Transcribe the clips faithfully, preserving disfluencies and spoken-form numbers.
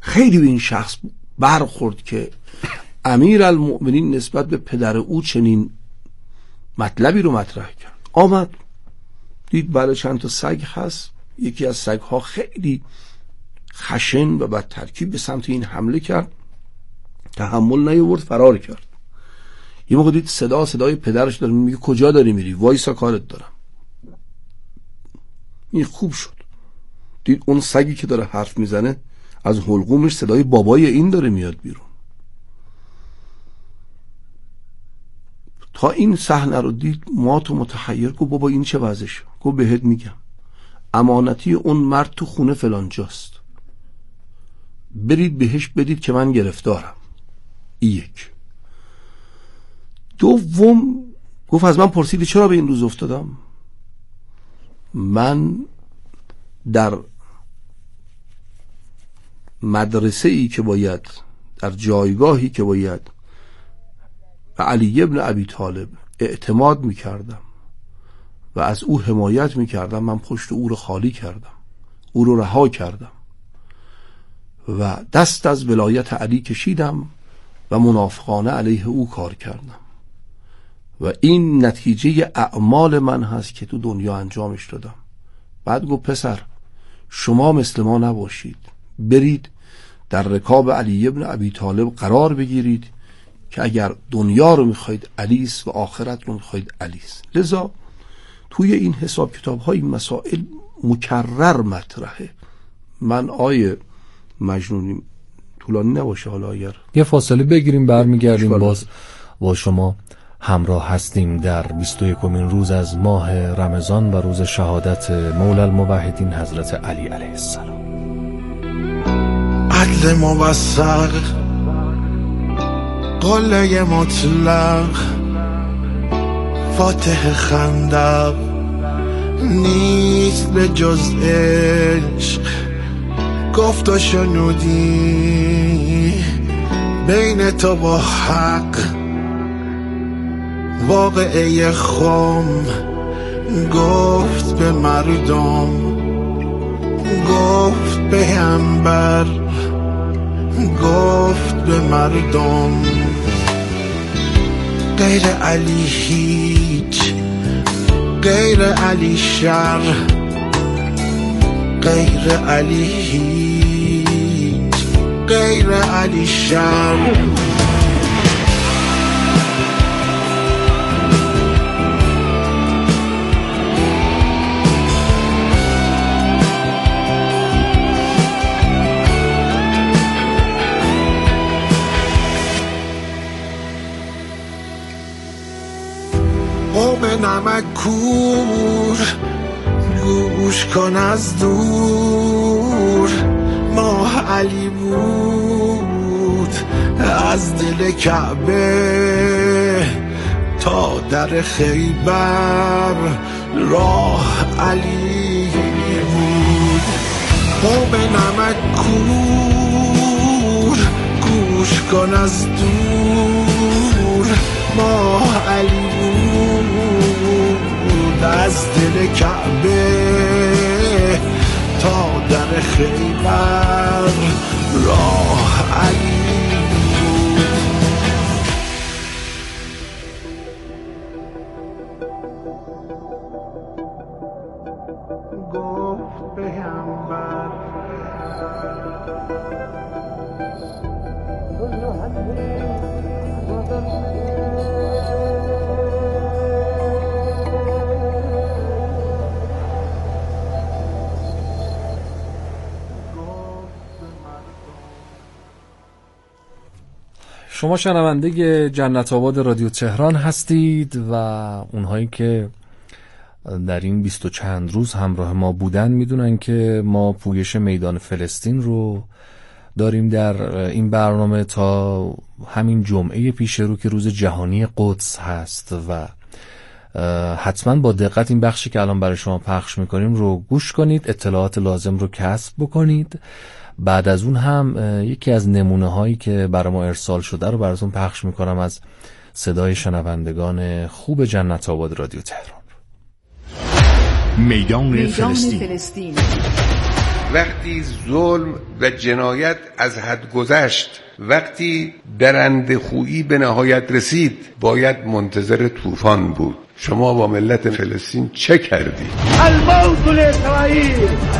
خیلی به این شخص برخورد که امیرالمؤمنین نسبت به پدر او چنین مطلبی رو مطرح کرد. آمد دید بله چند تا سگ هست، یکی از سگ‌ها خیلی خشن و بد ترکیب به سمت این حمله کرد، تحمل نیاورد، فرار کرد. یه موقع دید صدا صدای پدرش داره، میگه کجا داری میری؟ وایسا کارت دارم. این خوب شد، دید اون سگی که داره حرف میزنه از حلقومش صدای بابای این داره میاد بیرون. تا این صحنه رو دید مات و متحیر، گفت بابا این چه وضعشه؟ گفت بهت میگم، امانتی اون مرد تو خونه فلان جاست، برید بهش بدید که من گرفتارم. یک. دوم گفت از من پرسیدی چرا به این روز افتادم؟ من در مدرسه ای که باید، در جایگاهی که باید و علی ابن ابی طالب اعتماد میکردم و از او حمایت میکردم، من پشت او رو خالی کردم، او رو رها کردم و دست از ولایت علی کشیدم و منافقانه علیه او کار کردم و این نتیجه اعمال من هست که تو دنیا انجامش دادم. بعد گفت پسر شما مثل ما نباشید، برید در رکاب علی ابن ابی طالب قرار بگیرید که اگر دنیا رو میخواید علیس و آخرت رو میخواید علیس. لذا توی این حساب کتاب های مسائل مکرر مطرحه. من آیه مجنونی طولانی نباشه، حالا اگر یه فاصله بگیریم برمیگردیم باز با شما همراه هستیم در بیست و یکمین روز از ماه رمضان و روز شهادت مولا الموحدین حضرت علی علیه السلام. عدل موثق، قله مطلق، فاتح خندق، نیست به جز عشق گفت و شنودی، بین تو با حق واقعه خم گفت به مردم، گفت به انبر، گفت به مردم، غیر علی هیچ، غیر علی شر، غیر علی هیچ، غیر علی شر. قوم نمک کور گوش کن از دور، ماه علی بود از دل کعبه تا در خیبر، راه علی بود. قوم نمک کور گوش کن از دور، ماه علی بود از دل کعبه تا در خیبر، راه علی بود. گفت پیامبر شما شنونده جنت آباد رادیو تهران هستید و اونهایی که در این بیست و چند روز همراه ما بودن میدونن که ما پویش میدان فلسطین رو داریم در این برنامه تا همین جمعه پیش رو که روز جهانی قدس هست و حتما با دقت این بخشی که الان برای شما پخش میکنیم رو گوش کنید، اطلاعات لازم رو کسب بکنید. بعد از اون هم یکی از نمونه هایی که برای ما ارسال شده رو براتون پخش میکنم از صدای شنوندگان خوب جنت آباد رادیو تهران. میدان فلسطین, فلسطین. وقتی ظلم و جنایت از حد گذشت، وقتی درنده خویی به نهایت رسید، باید منتظر طوفان بود. شما با ملت فلسطین چه کردید؟ الموت لاسرائیل.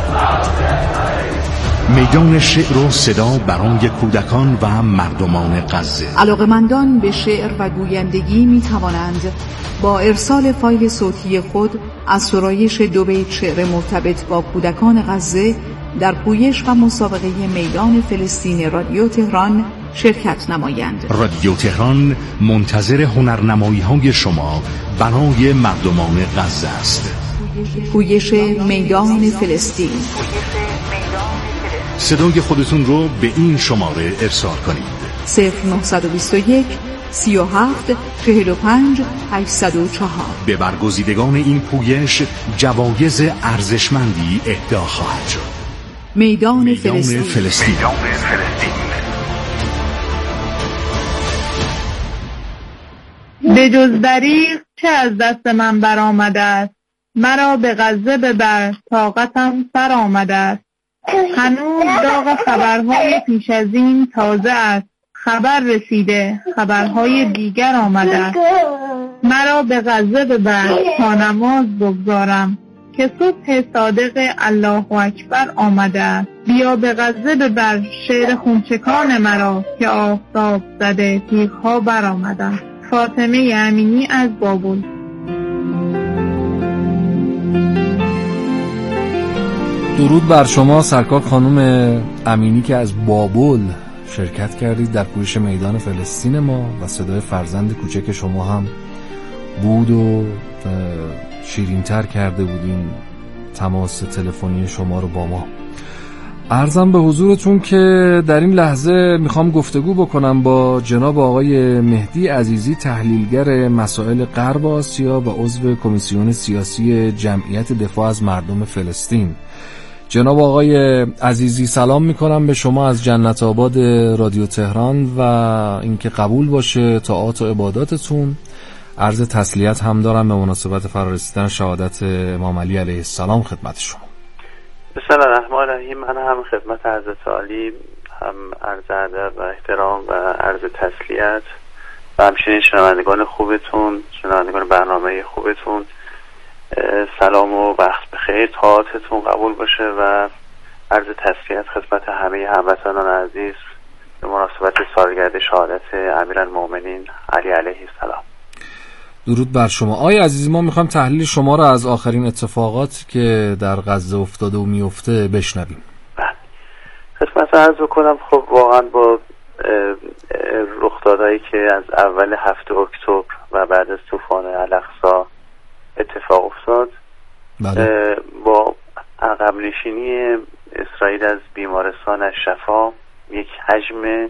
میدان شعر و صدا برای کودکان و مردمان غزه. علاقه‌مندان به شعر و گویندگی می توانند با ارسال فایل صوتی خود از سرایش دو بیت شعر مرتبط با کودکان غزه در پویش و مسابقه میدان فلسطین رادیو تهران شرکت نمایند. رادیو تهران منتظر هنرنمایی‌های شما برای مردمان غزه است. پویش میدان فلسطین. صدای خودتون رو به این شماره ارسال کنید: صفر نه دو یک سی و هفت چهل و پنج هشتصد و چهار. به برگزیدگان این پویش جوایز ارزشمندی اهدا خواهد شد. میدان, میدان فلسطین. فلسطین. میدان فلسطین. به جز دریغ چه از دست من برآمده است، مرا به غزه ببر طاقتم سر آمده است. هنوز داغ خبرهای پیش از این تازه است، خبر رسیده خبرهای دیگر آمده است. مرا به غزه ببر تا نماز بگذارم که صبح صادق الله اکبر آمده است. بیا به غزه ببر شعر خونچکان مرا که آفتاب زده تیغ‌ها بر آمده است. فاطمه امینی از بابل. درود بر شما سرکار خانم امینی که از بابل شرکت کردید در پویش میدان فلسطین ما و صدای فرزند کوچک شما هم بود و شیرین‌تر کرده بودین تماس تلفنی شما رو با ما. عرضم به حضورتون که در این لحظه میخوام گفتگو بکنم با جناب آقای مهدی عزیزی، تحلیلگر مسائل غرب آسیا و عضو کمیسیون سیاسی جمعیت دفاع از مردم فلسطین. جناب آقای عزیزی سلام میکنم به شما از جنت آباد رادیو تهران و اینکه قبول باشه طاعات و عباداتتون. عرض تسلیت هم دارم به مناسبت فرارسیدن شهادت امام علی علیه السلام خدمت شما. بسم الله الرحمن الرحیم. من هم خدمت حضرت عالی هم عرض ادب و احترام و عرض تسلیت و همچنین شنوندگان خوبتون، شنوندگان برنامه خوبتون سلام و وقت بخیر، طاعاتتون قبول باشه و عرض تسلیت خدمت همه هموطنان عزیز به مناسبت سالگرد شهادت امیرالمومنین علی علیه السلام. درود بر شما. آقای عزیزی ما میخوایم تحلیل شما را از آخرین اتفاقات که در غزه افتاده و میفته بشنویم. بله. خدمت عرض بکنم خب واقعا با رخدادهایی که از اول هفته اکتبر و بعد از طوفان الاقصی اتفاق افتاد، بله. با عقب نشینی اسرائیل از بیمارستان از شفا یک حجم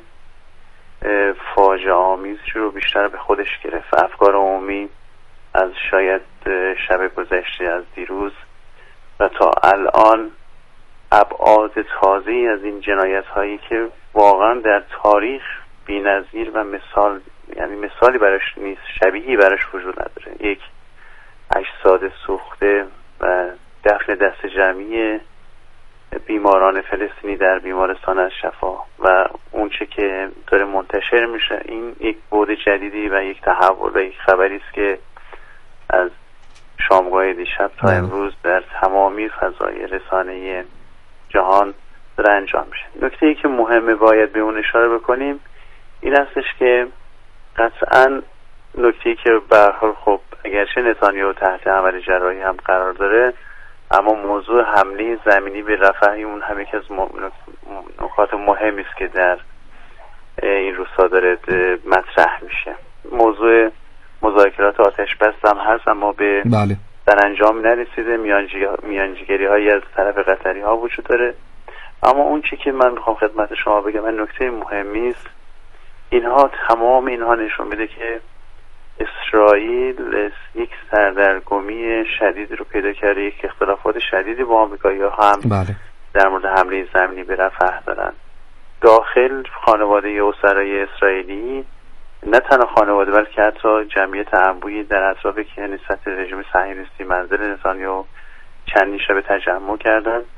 فاجعه آمیز رو بیشتر به خودش گرفت. افکار عمومی از شاید شب گذشته از دیروز و تا الان ابعاد تازه‌ای از این جنایت هایی که واقعا در تاریخ بی‌نظیر و مثال، یعنی مثالی براش نیست، شبیهی براش وجود نداره. یک اجساد سوخته و دفن دست جمعی بیماران فلسطینی در بیمارستان از شفا و اون چه که داره منتشر میشه، این یک بعد جدیدی و یک تحول و یک خبری است که از شامگاه دیشب تا امروز در تمامی فضای رسانه‌ای جهان داره انجام میشه. نکته‌ای که مهمه باید به اون اشاره بکنیم این هستش که قطعاً نکته‌ای که به هر حال خب اگرچه نتانیاهو تحت عمل جراحی هم قرار داره، اما موضوع حمله زمینی به رفح اون هم یکی از نکات مهمی است که در این روزها داره مطرح میشه. موضوع مذاکرات آتش بس هم هست اما به بله. در انجام نرسیده. میانجیگری هایی از طرف قطری ها وجود داره، اما اون چی که من میخوام خدمت شما بگم من نکته مهمی است، اینها تمام اینها نشون میده که اسرائیل یک سردرگمی شدید رو پیدا کرده، یک اختلافات شدیدی با آمریکایی‌ها هم بله. در مورد حمله زمینی به رفح دارن. داخل خانواده اسرای اسرائیلی، نه تنها خانواده بلکه حتی جمعیت انبوهی در اطراف کنیست رژیم صهیونیستی منزل نتانیاهو چندین شب تجمع کردن.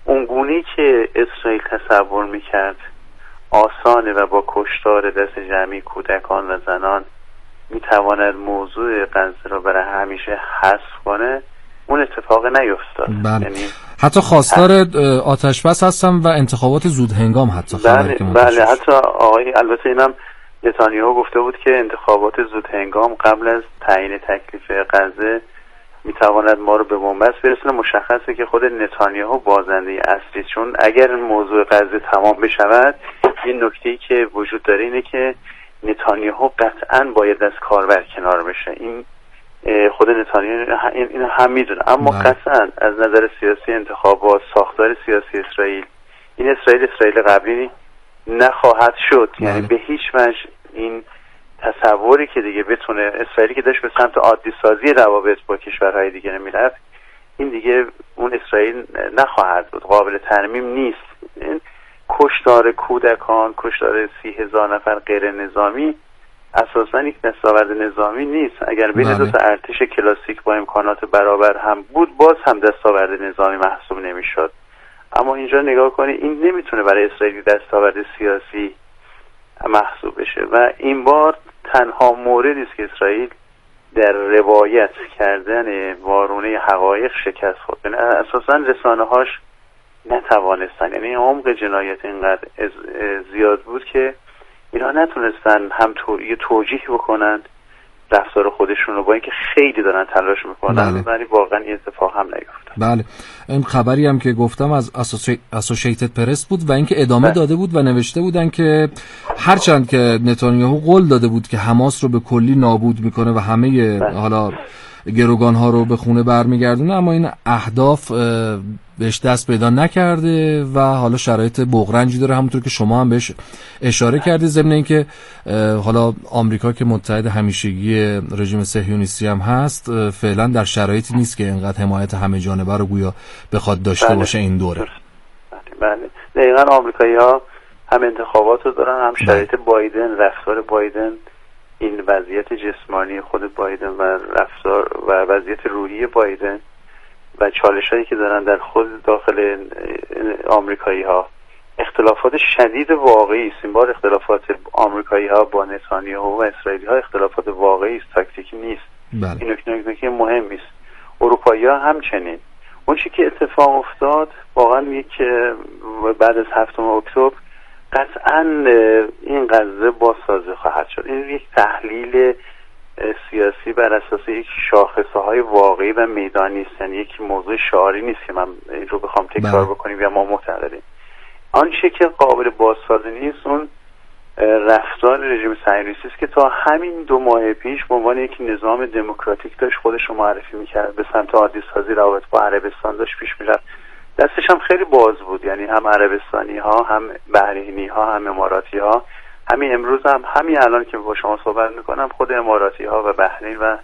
اونگونه‌ای که اسرائیل تصور میکرد آسانه و با کشتار دست جمعی کودکان و زنان میتواند موضوع غزه رو برای همیشه حذف کنه، اون اتفاق نیفتاد. بله. یعنی حتی خواستار آتش بس هستم و انتخابات زود هنگام حتی بله بله حتی آقای البته اینم نتانیاهو گفته بود که انتخابات زود هنگام قبل از تعیین تکلیف غزه میتواند ما رو به بنبست برسونه. مشخصه که خود نتانیاهو بازنده اصلی، چون اگر موضوع غزه تمام بشود، این نکته‌ای که وجود داره اینه که نتانیاهو قطعاً باید از کاربر کنار بشه. این خود نتانیاهو این هم میدونه، اما قطعاً از نظر سیاسی انتخابات، ساختار سیاسی اسرائیل، این اسرائیل اسرائیل قبلی نخواهد شد. یعنی به هیچ وجه این تصوری که دیگه بتونه اسرائیلی که داشت به سمت عادی سازی روابط با کشورهای دیگه میرفت، این دیگه اون اسرائیل نخواهد بود، قابل ترمیم نیست. این کشتار کودکان، کشتار سی هزار نفر غیر نظامی اساساً یک دستاورد نظامی نیست. اگر بین دو تا ارتش کلاسیک با امکانات برابر هم بود، باز هم دستاورد نظامی محسوب نمیشد. اما اینجا نگاه کنی، این نمیتونه برای اسرائیل دستاورد سیاسی محسوب بشه و این بار تنها موردی است که اسرائیل در روایت کردن وارونه حقایق شکست خورد. یعنی اساساً رسانه‌هاش نتوانستن، یعنی عمق جنایت اینقدر زیاد بود که اینا نتونستن هم تو... یه توجیه بکنن رفتار خودشون رو، با اینکه خیلی دارن تلاش میکنن، ولی واقعا این اتفاق هم نیفتاد. بله، این خبری هم که گفتم از اسوسییتد پرس بود و اینکه ادامه بله. داده بود و نوشته بودن که هرچند که نتانیاهو قول داده بود که حماس رو به کلی نابود میکنه و همه بله. حالا گروگان ها رو به خونه برمیگردونه، اما این اهداف بهش دست پیدا نکرده و حالا شرایط بغرنجی داره، همونطور که شما هم بهش اشاره کردید. ضمن اینکه حالا آمریکا که متحد همیشگی رژیم صهیونیستی هم هست، فعلا در شرایطی نیست که اینقدر حمایت همه جانبه رو گویا بخواد داشته بله. باشه این دوره. بله دقیقاً آمریکایی‌ها هم انتخابات رو دارن، هم شرایط بله. بایدن، رفتار بایدن، این وضعیت جسمانی خود بایدن و رفتار و وضعیت روحی بایدن و چالش‌هایی که دارن در خود داخل آمریکایی‌ها، اختلافات شدید واقعی است. این بار اختلافات آمریکایی‌ها با نتانیاهو و اسرائیلی‌ها اختلافات واقعی است، تاکتیکی نیست. بله. این نکته نکته مهمی است. اروپایی‌ها همچنین. اون چیزی که اتفاق افتاد واقعا یک بعد از هفتم اکتبر قطعاً این غزه بازسازی خواهد شد. این یک تحلیل سیاسی بر اساس یک شاخصه‌های واقعی و میدانی است، یعنی یک موضوع شعاری نیست که من این رو بخوام تکرار بکنیم یا ما معتقدیم. آنچه که قابل بازسازی نیست اون رفتار رژیم صهیونیستی است که تا همین دو ماه پیش به عنوان یک نظام دموکراتیک داشت خودش رو معرفی می‌کرد، به سمت عادی سازی روابط با عربستان داشت پیش می‌رفت. دستش هم خیلی باز بود، یعنی هم عربستانی ها، هم بحرینی ها، هم اماراتی ها. همین امروز هم همین الان که با شما صحبت میکنم، خود اماراتی ها و بحرین و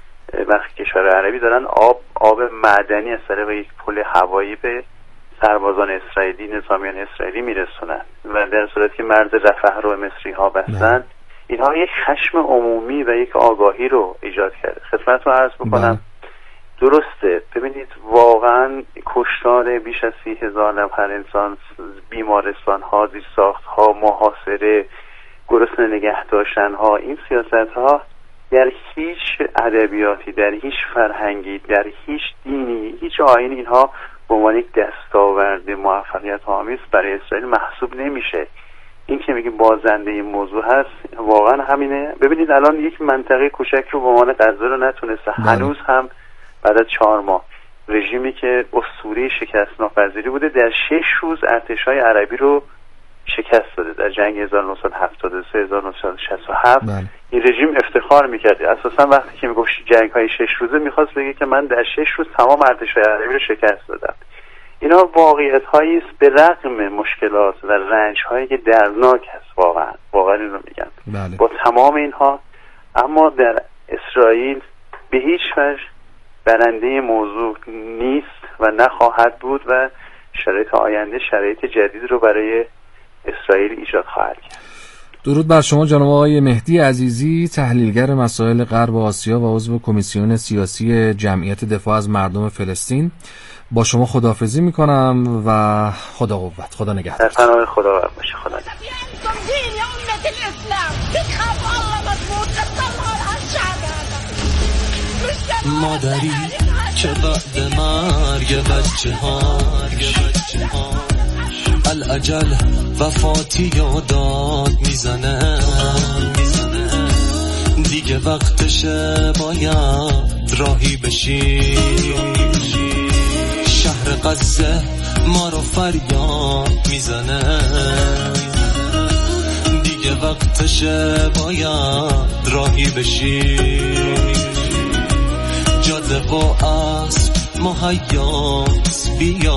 بخش کشور عربی دارن آب آب معدنی از طریق یک پل هوایی به سربازان اسرائیلی، نظامیان اسرائیلی میرسونن و در صورتی که مرز رفح رو مصری ها بستن، اینها یک خشم عمومی و یک آگاهی رو ایجاد کرده. خدمتتون عرض بکنم درسته، ببینید واقعا کشتار بیش از سی هزار نفر انسان، بیمارستان ها، زیرساخت ها، محاصره، گرسنه نگه داشتن ها، این سیاست ها در هیچ ادبیاتی، در هیچ فرهنگی، در هیچ دینی، هیچ آیین اینها به عنوان یک دستاورد موفقیت آمیز برای اسرائیل محسوب نمیشه. این که میگیم بازنده این موضوع هست واقعا همینه. ببینید الان یک منطقه کوچک رو به عنوان غزه رو نتونسته هنوز هم بعد از چهار ماه رژیمی که اسطوره شکست ناپذیری بوده در شش روز ارتش‌های عربی رو شکست داده. در جنگ هزار و نهصد و هفتاد و سه هزار و نهصد و شصت و هفت بله. این رژیم افتخار میکرد. اساسا وقتی که میگفت جنگ‌های شش روزه میخواست بگه که من در شش روز تمام ارتش‌های عربی رو شکست دادم. اینا واقعیت‌هایی است به رغم مشکلات و رنج‌هایی که درناک هست. واقعا واقعا اینو میگم بله. با تمام اینها اما در اسرائیل به هیچ وجه برنده موضوع نیست و نخواهد بود و شرایط آینده شرایط جدید رو برای اسرائیل ایجاد خواهد کرد. درود بر شما جناب آقای مهدی عزیزی، تحلیلگر مسائل غرب آسیا و عضو کمیسیون سیاسی جمعیت دفاع از مردم فلسطین. با شما خداحافظی میکنم و خدا قوت. خدا نگهدار. در پناه خدا باشه. خدا نگهدار. مادری که بعد مرگ بچه ها الاجل وفاتی یادات میزنه، دیگه وقتشه باید راهی بشی. شهر غزه ما رو فریاد میزنه، دیگه وقتشه باید راهی بشی. جاده و اسب مهیاس بیا،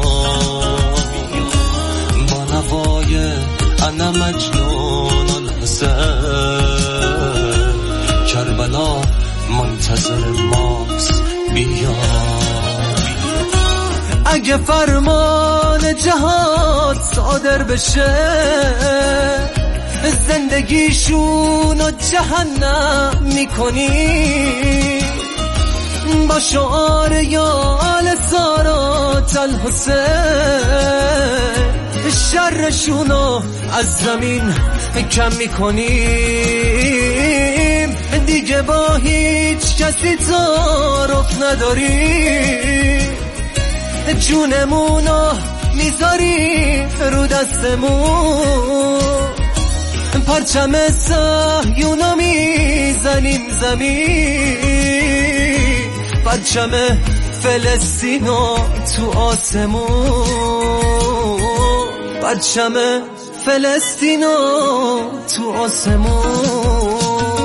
با نوای انا مجنون الحسین، کربلا منتظر ماست بیا. اگه فرمان جهاد صادر بشه، زندگیشون رو جهنم میکنی. با شعار یا آل سارات الحسین، شرشونو از زمین کم میکنیم. دیگه با هیچ کسی تعارف نداریم، جونمونو میذاری رو دستمون. پرچم صهیونو میزنیم زمین، پرچم فلسطینو تو آسمون، پرچم فلسطینو تو آسمون.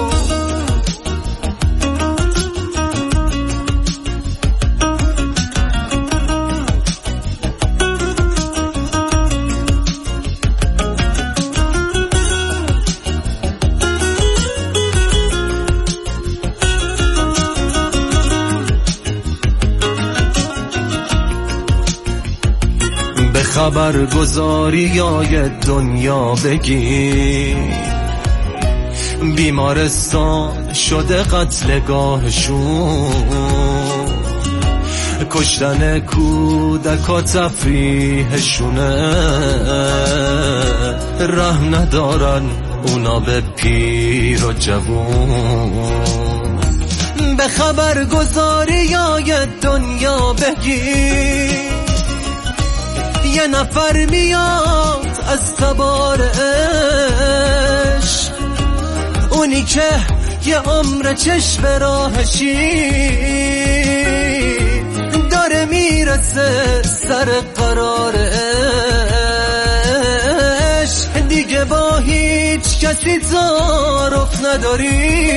خبرگزاری های دنیا بگی، بیمارستان شده قتلگاهشون، کشتن کودک و تفریحشونه. رحم ندارن اونا به پیر و جوون. به خبرگزاری های دنیا بگی، یه نفر میاد از تبار عشق، اونی که یه عمر چشم راهشی، داره میرسه سر قرار عشق. دیگه با هیچ کسی تعارف نداری،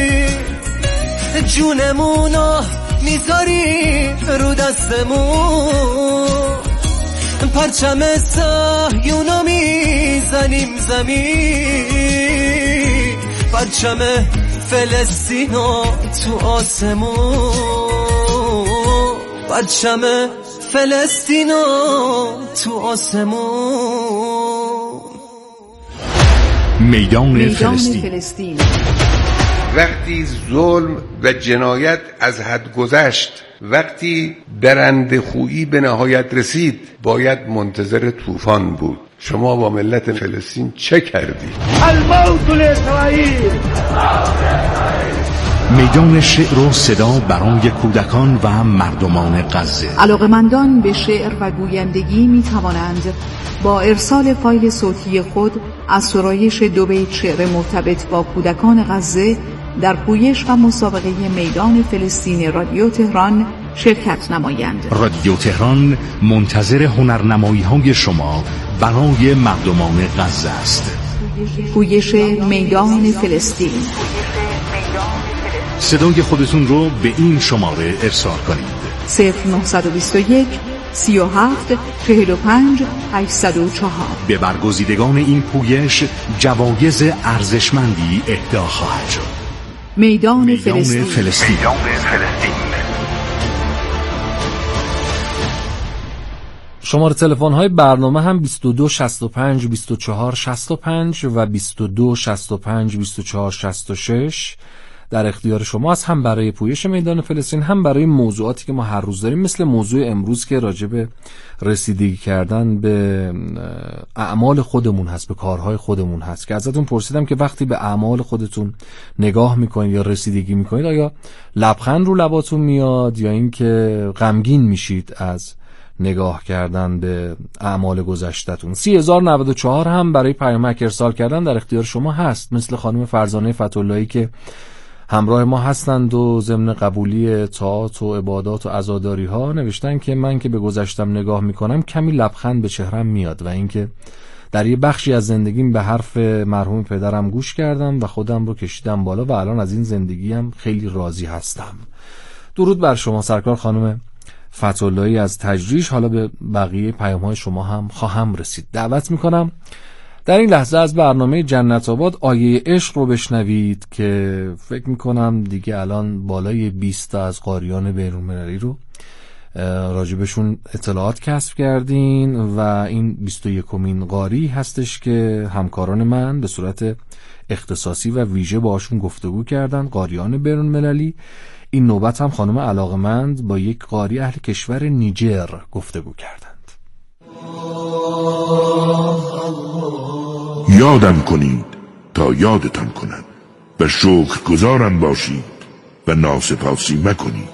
جونمونو میذاری رو دستمون. پرچم صهیونو میزنیم زمین، پرچم فلسطینو تو آسمون، پرچم فلسطینو تو آسمون. میدان فلسطین. وقتی ظلم و جنایت از حد گذشت، وقتی درنده خویی به نهایت رسید، باید منتظر طوفان بود. شما با ملت فلسطین چه کردید؟ الموت لاسرائیل. میدان شعر و صدا برای کودکان و مردمان غزه. علاقه‌مندان به شعر و گویندگی می توانند با ارسال فایل صوتی خود از سرایش دو بیت شعر مرتبط با کودکان غزه در پویش و مسابقه میدان فلسطین رادیو تهران شرکت نمایند. رادیو تهران منتظر هنرنمایی‌های شما برای مردمان غزه است. پویش میدان فلسطین. صدای خودتون رو به این شماره ارسال کنید: صفر نهصد و بیست و یک سی و هفت چهل و پنج هشتصد و چهار. به برگزیدگان این پویش جوایز ارزشمندی اهدا خواهد شد. میدان, میدان فلسطین. فلسطین. شماره تلفن های برنامه هم بیست و دو شصت و پنج بیست و چهار شصت و پنج و بیست و دو شصت و پنج بیست و چهار شصت و شش. در اختیار شماست، هم برای پویش میدان فلسطین، هم برای موضوعاتی که ما هر روز داریم، مثل موضوع امروز که راجع به رسیدگی کردن به اعمال خودمون هست، به کارهای خودمون هست، که ازتون پرسیدم که وقتی به اعمال خودتون نگاه میکنید یا رسیدگی میکنید، آیا لبخند رو لباتون میاد یا اینکه غمگین میشید از نگاه کردن به اعمال گذشته‌تون؟ سی هزار و نود و چهار هم برای پیامک ارسال کردن در اختیار شما هست، مثل خانم فرزانه فتح‌اللهی که همراه ما هستند و ضمن قبولی طاعات و عبادات و عزاداری ها نوشتن که من که به گذشتم نگاه میکنم کمی لبخند به چهرم میاد و اینکه در یه بخشی از زندگیم به حرف مرحوم پدرم گوش کردم و خودم رو کشیدم بالا و الان از این زندگیم خیلی راضی هستم. درود بر شما سرکار خانم فتح‌اللهی از تجریش. حالا به بقیه پیام‌های شما هم خواهم رسید. دعوت میکنم در این لحظه از برنامه جنت آباد آیه عشق رو بشنوید که فکر میکنم دیگه الان بالای بیست تا از قاریان بین‌المللی رو راجبشون اطلاعات کسب کردین و این بیست و یکمین قاری هستش که همکاران من به صورت اختصاصی و ویژه باشون گفتگو کردن، قاریان بین‌المللی. این نوبت هم خانم علاقمند با یک قاری اهل کشور نیجر گفتگو کردند. یادم کنید تا یادتان کنم و شکر گزارم باشید و ناسپاسی مکنید.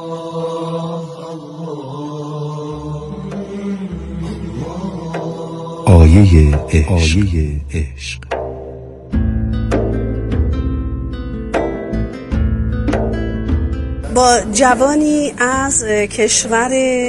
آیه عشق, آیه عشق. با جوانی از کشور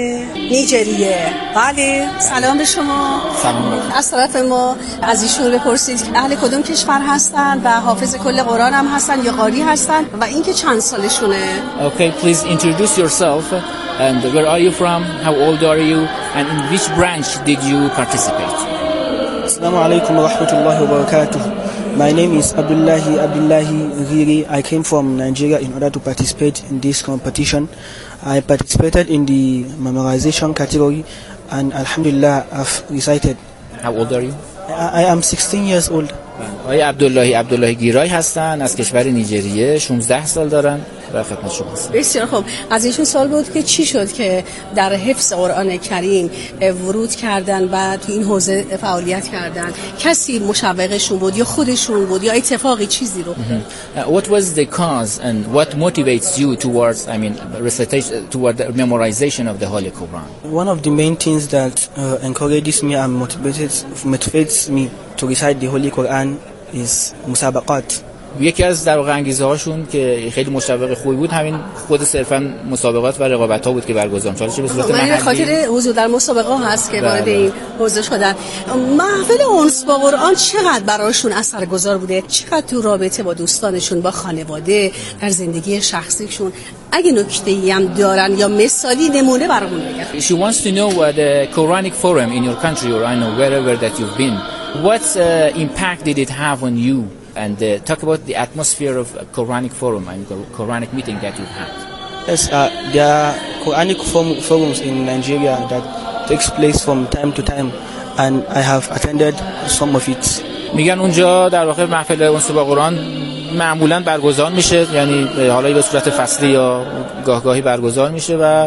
نیجریه. بله، سلام به شما. سلام. از طرف ما از ایشون بپرسید که اهل کدوم کشور هستن و حافظ کل قرآن هم هستن یا قاری هستن و اینکه چند سالشونه. Okay, please introduce yourself and where are you from, how old are you and in which branch did you participate? Assalamu alaikum wa rahmatullahi wa barakatuh. My name is Abdullahi Abdullahi Riri. I came from Nigeria in order to participate in this competition. I participated in the memorization category and alhamdulillah I've recited. How old are you? I, I am sixteen years old. آقای عبداللهی عبداللهی گیرای هستن، از کشور نیجریه، شانزده سال دارن و خدمت شما هستن. بسیار خوب. از ایشون سوال بود که چی شد که در حفظ قرآن کریم ورود کردن و تو این حوزه فعالیت کردن؟ کسی مشوقشون بود یا خودشون بود یا اتفاقی چیزی رو؟ uh, What was the cause and what motivates you towards I mean recitation toward the memorization of the Holy Quran? One of the main things that uh, encourages me and motivates motivates me to recite the Holy Quran is مسابقات. یکی از در واقع انگیزه هاشون که خیلی مشوق خوبی بود همین خود صرفا مسابقات و رقابت ها بود که برگزار شد. چه به صورت محلی، به خاطر حضور در مسابقه هست که وارد این حوزه شدن. محفل اونس با قرآن چقدر براشون اثرگذار بوده؟ چقدر تو رابطه با دوستانشون، با خانواده، در زندگی شخصیشون؟ اگه نکته‌ای هم دارن یا مثالی نمونه برامون بگن. She wants to know what the Quranic forum in your country or I know wherever that you've been. What uh, impact did it have on you? And uh, talk about the atmosphere of a Quranic forum and Quranic meeting that you've had. Yes, uh, there are Quranic form, forums in Nigeria that takes place from time to time, and I have attended some of it. میگن اونجا در واقع محفل اونس با قرآن معمولاً برگزار میشه، یعنی حالا به صورت فصلی یا گاهگاهی برگزار میشه و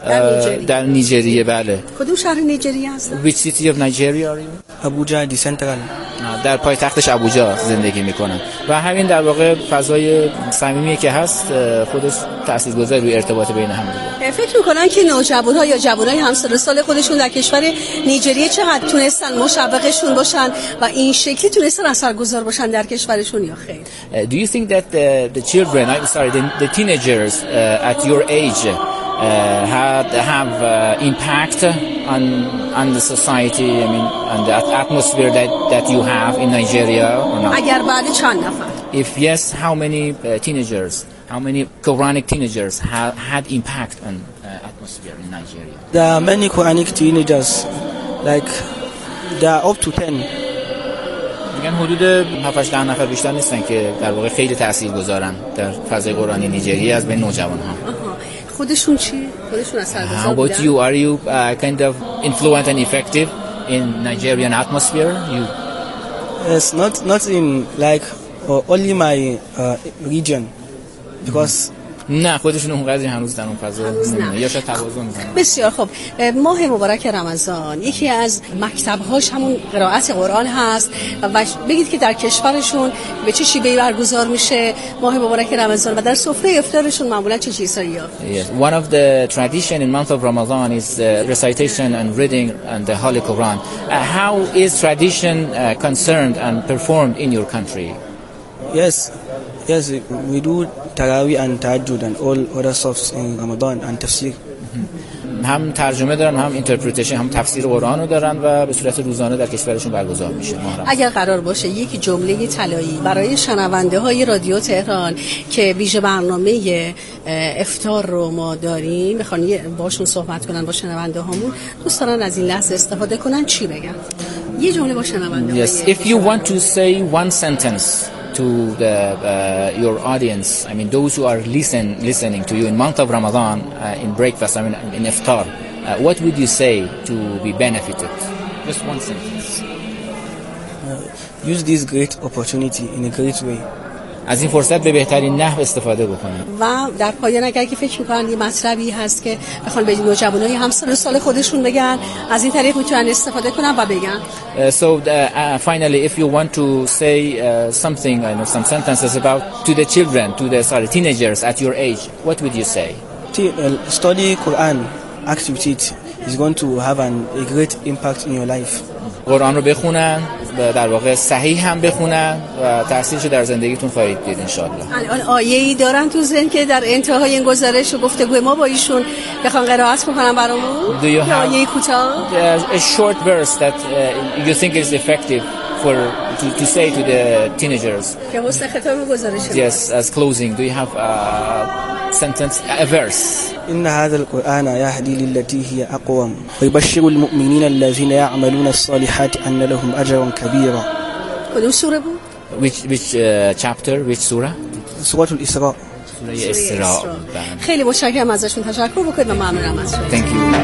در نیجریه. بله. کدوم شهر نیجریه هستن؟ Which city of Nigeria are you? Abuja, the central. در پایتختش ابوجا زندگی میکنن و همین در واقع فضای صمیمی که هست خودش تاثیرگذار روی ارتباط بین هم بوده. فکر میکنن که نوجوان‌ها یا جوانای همسال سال خودشون در کشور نیجریه چقدر تونستن مشوقشون باشن و این شکلی تونستن اثرگذار باشن در کشورشون یا خیر؟ uh, Do you think that the, the children, I'm sorry, the, the teenagers uh, at your age Uh, had have uh, impact on on the society, I mean, on the atmosphere that that you have in Nigeria or not? اگر بعد چند نفر? If yes, how many uh, teenagers, how many Quranic teenagers have had impact on uh, atmosphere in Nigeria? There are many Quranic teenagers, like there are up to ten. میگن حدود هفت هشت نفر بیشتر نیستن که در واقع خیلی تاثیرگذارن در فضای قرآنی نیجریه از بین نوجوان‌ها. خودشون چی؟ خودشون اثرگذار بودن؟ How about you? Are you uh, kind of influent and effective in Nigerian atmosphere? You? Yes, not not in like uh, only my uh, region, because نه خودشون اونقدر هنوز در اون فضا نمیدونن یا شاید توازن میکنن. بسیار خب. ماه مبارک رمضان یکی از مکتب‌هاش همون قرائت قرآن هست و بگید که در کشورشون به چه شیوهی برگزار میشه ماه مبارک رمضان و در سفره افطارشون معمولا چه چیزایی هست؟ Yes, one of the tradition in month of Ramadan is the recitation and reading and the Holy Quran. Uh, how is tradition uh, concerned and performed in your country? Yes, yes, we do Tarawih and Tahajjud and all other stuffs in Ramadan and tafsir. هم ترجمه دارن هم اینترپریتیشن هم تفسیر قرآن رو دارن و به صورت روزانه در کشورشون برگزار میشه. اگر قرار باشه یک جمله طلایی برای شنونده های رادیو تهران که ویژه برنامه افطار رو ما داریم بخوان باشون صحبت کنن با شنونده هامون دوست دارن از این لحظه استفاده کنن چی بگن؟ یه جمله با شنونده. Yes, if you want to say one sentence to the uh, your audience, I mean those who are listen listening to you in month of Ramadan uh, in breakfast, I mean in iftar, uh, what would you say to be benefited? Just one sentence. Uh, use this great opportunity in a great way. از این فرصت به بهترین نحو استفاده بکنید. و در پایان اگر که فکر می‌کنن یه مطلبی هست که بخوان به نوجوانای همسال سال خودشون بگن از این طریق میتونن استفاده کنن و بگن. Uh, so uh, uh, finally if you want to say uh, something, I know some sentences about to the children, to the sorry teenagers at your age, what would you say? Study Quran, act with it is going to have an, a great impact in your life. قرآن رو بخونن و در واقع صحیح هم بخونن و تأثیرش در زندگیتون خواهید دید ان شاء الله. الان آیه‌ای دارن تو ذهن که در انتهای این گزارش و گفتگوی ما با ایشون بخوان قرائت بکنن برامون؟ یا آیه کوتاه؟ A short verse that uh, you think is effective for to, to say to the teenagers. که حسن ختام گزارش. Yes, as closing. Do you have a sentence, a verse? إن هذا القرآن يهدي للتي هي أقوم ويبشر المؤمنين الذين يعملون الصالحات أن لهم أجرا كبيرا. کدوم سوره بود؟ Which which uh, chapter? Which surah? سورة الإسراء. سوره اسراء. خیلی متشکرم ازشون تشکر بکنید و ممنونم از شما. Thank you.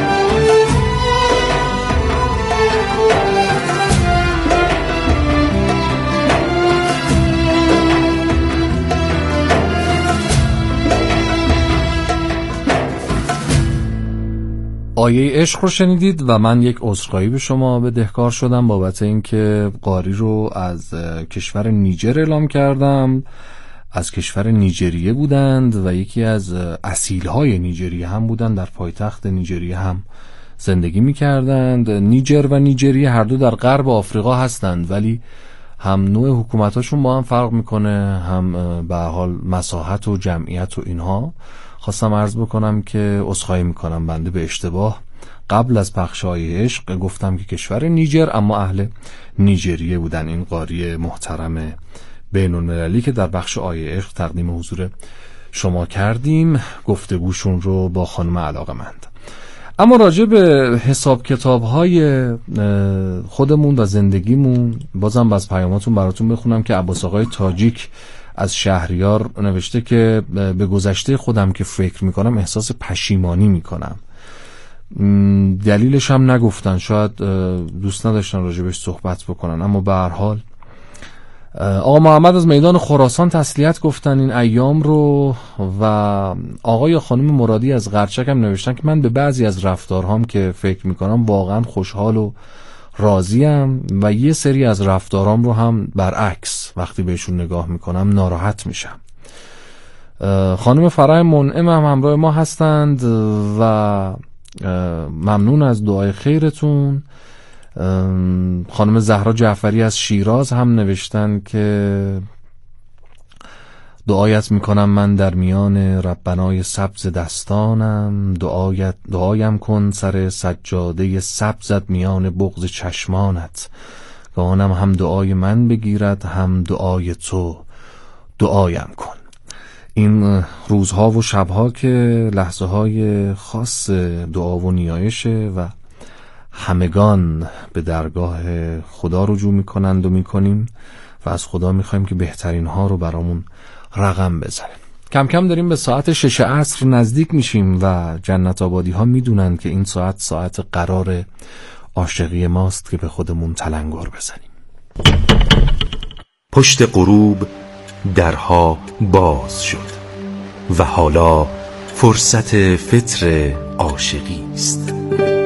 آیه عشق رو شنیدید و من یک عذرخواهی به شما بدهکار شدم بابت اینکه قاری رو از کشور نیجر اعلام کردم. از کشور نیجریه بودند و یکی از اصیل‌های نیجریه هم بودند، در پایتخت نیجریه هم زندگی می‌کردند. نیجر و نیجریه هر دو در غرب آفریقا هستند ولی هم نوع حکومتاشون با هم فرق میکنه، هم به حال مساحت و جمعیت و اینها. خواستم عرض بکنم که عذرخواهی میکنم بنده به اشتباه قبل از پخش آیه عشق گفتم که کشور نیجر، اما اهل نیجریه بودن. این قاری محترم بین المللی که در بخش آیه عشق تقدیم حضور شما کردیم گفتگوشون رو با خانم علاقه‌مند. اما راجع به حساب کتاب های خودمون و زندگیمون بازم از پیاماتون براتون بخونم که عباس آقای تاجیک از شهریار نوشته که به گذشته خودم که فکر میکنم احساس پشیمانی میکنم. دلیلش هم نگفتن، شاید دوست نداشتن راجبش صحبت بکنن، اما به هر حال آقا محمد از میدان خراسان تسلیت گفتن این ایام رو و آقای خانم مرادی از قرچک هم نوشتن که من به بعضی از رفتارهام که فکر میکنم واقعا خوشحال و راضیم و یه سری از رفتارام رو هم برعکس وقتی بهشون نگاه میکنم ناراحت میشم. خانم فرح منعم هم همراه ما هستند و ممنون از دعای خیرتون. خانم زهرا جعفری از شیراز هم نوشتن که دعایت میکنم من در میان ربنای سبز دستانم، دعایت دعایم کن سر سجاده سبزت میان بغض چشمانت، که آنم هم دعای من بگیرد هم دعای تو، دعایم کن. این روزها و شبها که لحظه های خاص دعا و نیایشه و همگان به درگاه خدا رجوع میکنند و میکنیم و از خدا میخوایم که بهترین ها رو برامون رقم بزنه. کم کم داریم به ساعت شش عصر نزدیک میشیم و جنت آبادی ها میدونن که این ساعت ساعت قرار عاشقی ماست که به خودمون تلنگر بزنیم. پشت غروب درها باز شد. و حالا فرصت فطر عاشقی است.